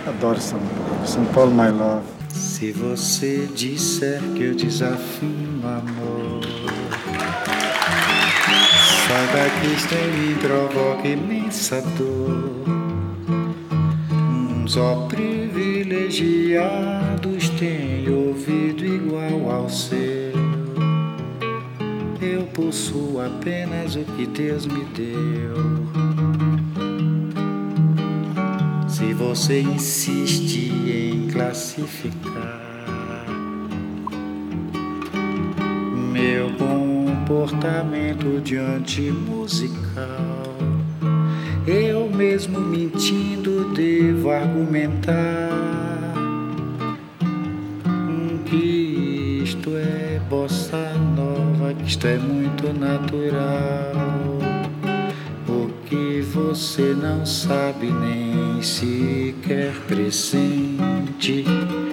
Adoro São Paulo. São Paulo, my love. Se você disser que eu desafio amor, saiba que isto em mim provoca imensa dor. Só privilegiados têm ouvido igual ao seu. Eu possuo apenas o que Deus me deu. Se você insiste em classificar meu comportamento diante musical, eu mesmo mentindo devo argumentar que isto é bossa nova, que isto é muito natural. O que você não sabe nem sequer pressente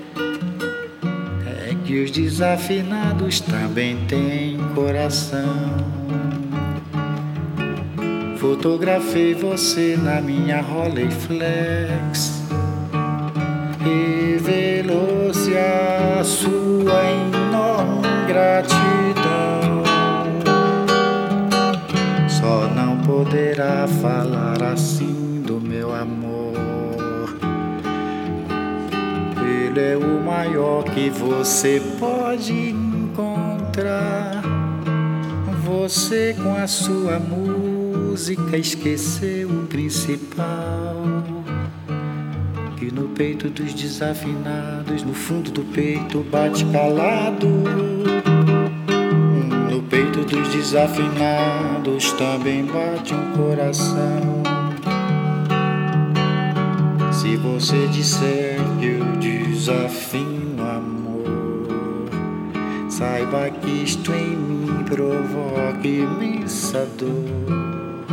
é que os desafinados também têm coração. Fotografei você na minha Rolleiflex, revelou-se a sua enorme gratidão. Só não poderá falar assim do meu amor. Ele é o maior que você pode encontrar. Você com a sua música esqueceu o principal, que no peito dos desafinados, no fundo do peito bate calado. No peito dos desafinados também bate um coração. Se você disser que eu desafino amor, saiba que isto em mim provoca imensa dor.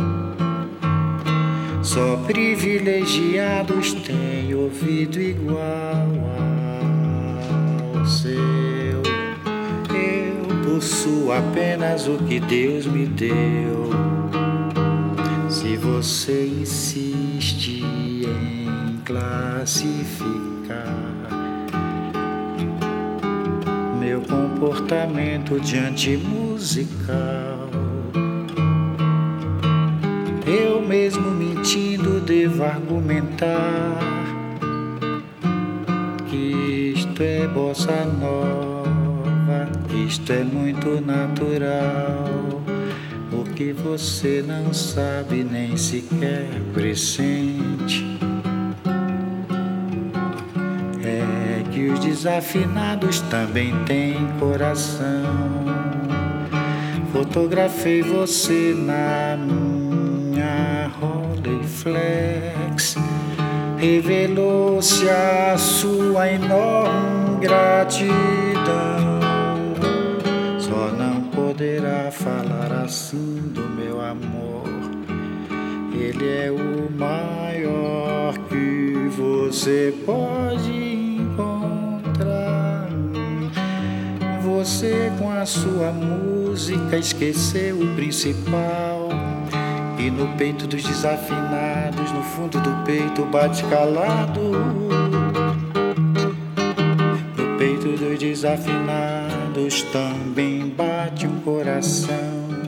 Só privilegiados têm ouvido igual ao seu. Eu possuo apenas o que Deus me deu. Se você insiste em classificar meu comportamento diante musical, eu mesmo mentindo devo argumentar que isto é bossa nova, que isto é muito natural. O que você não sabe nem sequer pressente é que os desafinados também têm coração. Fotografei você na minha Rolleiflex, revelou-se a sua enorme gratidão. Só não poderá falar assim do meu amor. Ele é o maior que você pode encontrar. Você com a sua música esqueceu o principal, e no peito dos desafinados, no fundo do peito bate calado. No peito dos desafinados também bate um coração.